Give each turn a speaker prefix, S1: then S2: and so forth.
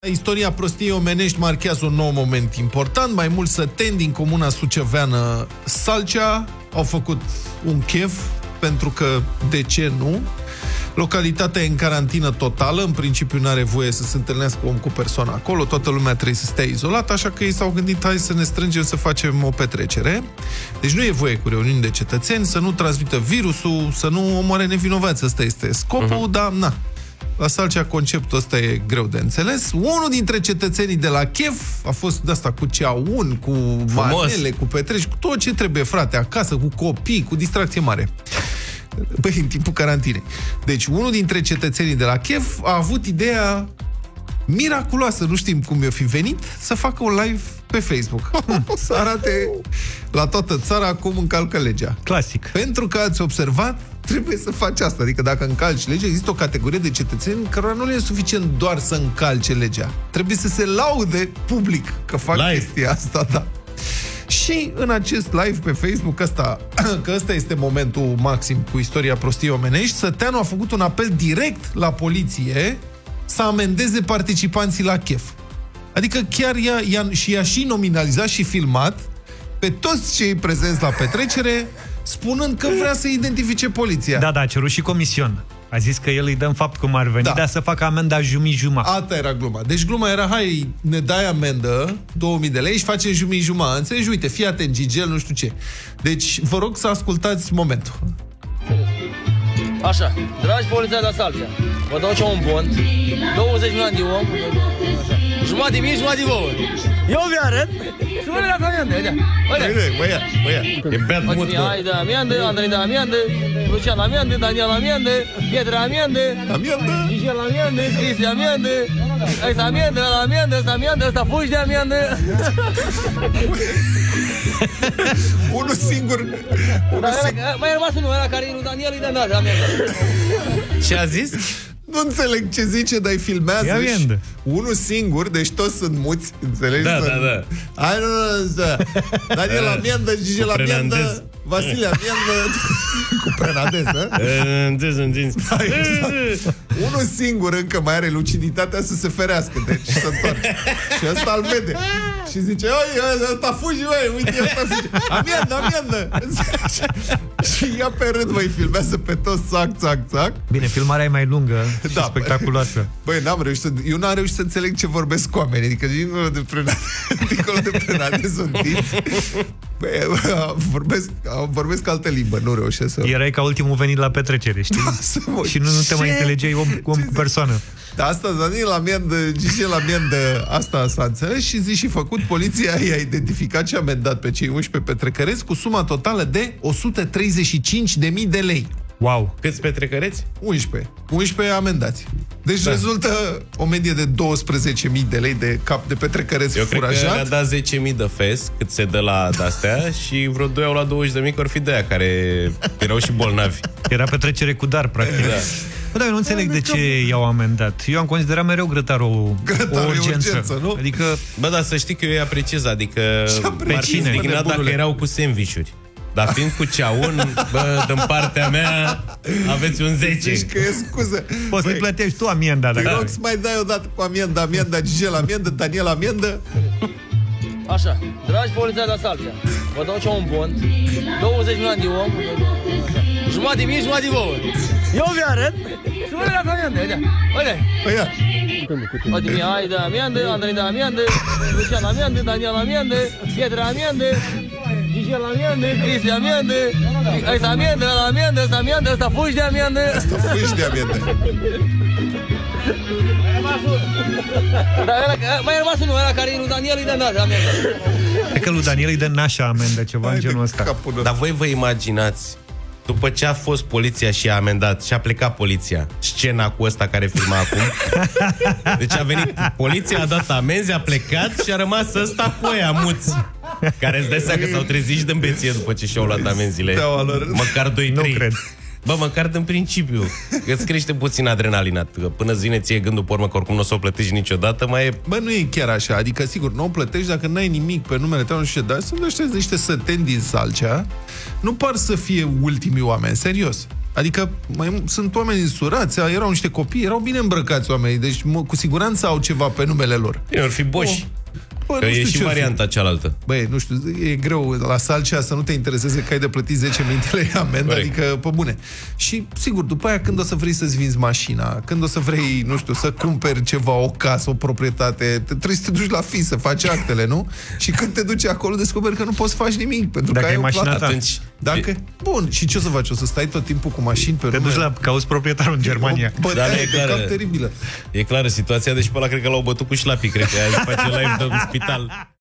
S1: Istoria prostiei omenești marchează un nou moment important. Mai mulți săteni din comuna suceveană Salcea au făcut un chef, pentru că, de ce nu? Localitatea e în carantină totală, în principiu nu are voie să se întâlnească om cu persoana acolo, toată lumea trebuie să stea izolată, așa că ei s-au gândit, hai să ne strângem să facem o petrecere. Deci nu e voie cu reuniuni de cetățeni, să nu transmită virusul, să nu omoare nevinovați, ăsta este scopul, dar na. La Salcea conceptul ăsta e greu de înțeles. Unul dintre cetățenii de la chef a fost de asta cu ceaun, cu manele, cu petreci, cu tot ce trebuie, frate, acasă, cu copii, cu distracție mare. Băi, în timpul carantinei. Deci, unul dintre cetățenii de la chef a avut ideea miraculoasă, nu știm cum i-o fi venit, să facă un live pe Facebook. Să arate la toată țara cum încalcă legea.
S2: Clasic.
S1: Pentru că ați observat, trebuie să faci asta. Adică dacă încalci legea, există o categorie de cetățeni cărora nu le e suficient doar să încalce legea. Trebuie să se laude public că fac chestia asta, da. Și în acest live pe Facebook, că ăsta este momentul maxim cu istoria prostiei omenești, Săteanu a făcut un apel direct la poliție să amendeze participanții la chef. Adică chiar i-a și nominalizat și filmat pe toți cei prezenți la petrecere, spunând că vrea să identifice poliția.
S2: Da, a cerut și comision. A zis că el îi dă în fapt cum ar veni, dar să facă amenda jumătate.
S1: Asta era gluma. Deci gluma era, hai, ne dai amendă, 2000 de lei și facem jumătate. Înțelegi? Uite, fii atent, Gigel, nu știu ce. Deci, vă rog să ascultați momentul.
S3: Așa, dragi poliția de la Salcea, vă dau ce un bun, 20 milioane de om, așa. Jumătate de mie, jumătate de vouă. Eu vi arăt și vă dați amendă, vedea.
S1: Băia.
S2: E bad mood,
S3: bă. Hai de amendă, Andrei de amendă, Lucian amendă, Daniel amendă, Pietre amendă, Gigel amendă, Cristi amendă, ăsta amendă, ăla amendă, ăsta amendă, ăsta fugi de amendă.
S1: Unul singur.
S3: Mai a rămas unul ăla care e lui Daniel, îi dă dată amendă.
S2: Ce a zis?
S1: Nu înțeleg ce zice, dar îi filmează și unul singur, deci toți sunt muți, înțelegi?
S2: Da.
S1: Hai, nu, Daniel amendă, Gigel amendă, Vasile amendă, cu Prenadez, da? Unul singur încă mai are luciditatea să se ferească, deci să întoarce. Și ăsta îl vede. Și zice, oi, ăsta fugi, oi, uite, ăsta fugi. Amendă. Și ia pe rând, îi filmează pe toți, țac.
S2: Bine, filmarea e mai lungă și spectaculoasă.
S1: Băi, eu n-am reușit să înțeleg ce vorbesc cu oamenii. Adică, dincolo de Prenadez sunt tipi. Vorbesc altă limbă, nu reușesc să...
S2: Erai ca ultimul venit la petrecere, știi? Și nu te mai înțelegeai om cu persoană.
S1: Da, asta, Daniel amendă, Gigel amendă, asta s-a înțeles și zi și făcut. Poliția i-a identificat și amendat pe cei 11 petrecăreți cu suma totală de 135.000 de lei.
S2: Wow!
S4: Câți petrecăreți?
S1: 11 amendați. Deci rezultă o medie de 12.000 de lei de cap de petrecăreți furajat.
S4: Eu cred că le-a dat 10.000 de fes, cât se dă la de-astea, și vreo 2 au la 20.000, că or fi de aia care erau și bolnavi.
S2: Era petrecere cu dar, practic.
S4: Da.
S2: Dar eu nu înțeleg de ce i-au amendat. Eu am considerat mereu grătarul o urgență,
S1: nu?
S2: Adică...
S4: Bă, dar să știi că eu îi apreciez, adică m-ar fi
S2: cine?
S4: indignat dacă erau cu sandvișuri. Dar fiind cu ceaun, bă, din partea mea aveți un 10.
S1: Deci că e scuză.
S2: Poți să-i plătești tu amenda.
S1: Te rog să mai dai o dată cu amenda, Gigel amendă, Daniel amendă.
S3: Așa, dragi poliția de la Salcea, vă dau ce un bun, 20 milioane de om, jumătate de mie, jumătate de vouă. Eu vi arăt și vă dați amendă, vedea. Uite, hai de amendă, Andrei de amendă, Lucian amendă, Daniel amendă, Pietre amendă, Gigel amendă, Cristi amendă, ăsta amendă, ăla amendă, ăsta amendă, ăsta fugi de amendă.
S1: Ăsta fugi de amendă.
S3: Mai a rămas unul ăla care e lui Daniel, îi dă dată amendă.
S2: Cred că lui Daniel îi dă nașa amendă, ceva în genul ăsta.
S4: Dar voi vă imaginați, după ce a fost poliția și a amendat și a plecat poliția, scena cu ăsta care filma acum. Deci a venit poliția, a dat amenzi, a plecat și a rămas ăsta cu ăia muți, care îți dai seama că s-au trezit și de îmbeție după ce și-au luat amenziile. Măcar 2-3.
S2: Nu cred.
S4: Bă, măcar din principiu, că îți crește puțin adrenalina. Până îți vine ție gândul pe urmă că oricum nu o să o plătești niciodată, mai e...
S1: Bă, nu e chiar așa, adică sigur, nu o plătești dacă n-ai nimic pe numele tău, nu știu ce, dar sunt ăștia niște săteni din Salcea, nu par să fie ultimii oameni, serios. Adică sunt oameni însurați, erau niște copii, erau bine îmbrăcați oamenii, deci cu siguranță au ceva pe numele lor.
S4: Ei, or fi boși. Că e și varianta cealaltă.
S1: Băi, nu știu, e greu la Salcea să nu te intereseze că ai de plătit 10.000 de lei amendă, adică pe bune. Și, sigur, după aia când o să vrei să-ți vinzi mașina, când o să vrei, nu știu, să cumperi ceva, o casă, o proprietate, trebuie să te duci la FIS să faci actele, nu? Și când te duci acolo, descoperi că nu poți să faci nimic, pentru
S2: dacă
S1: că ai o
S2: mașina
S1: plată.
S2: atunci...
S1: Bun, și ce o să faci? O să stai tot timpul cu mașini pe
S2: te duci la cauți proprietarul în Germania.
S1: E clară, teribilă.
S4: E clară situația, deci pe ăla cred că l-au bătut cu șlapii, cred că aia face live în spital.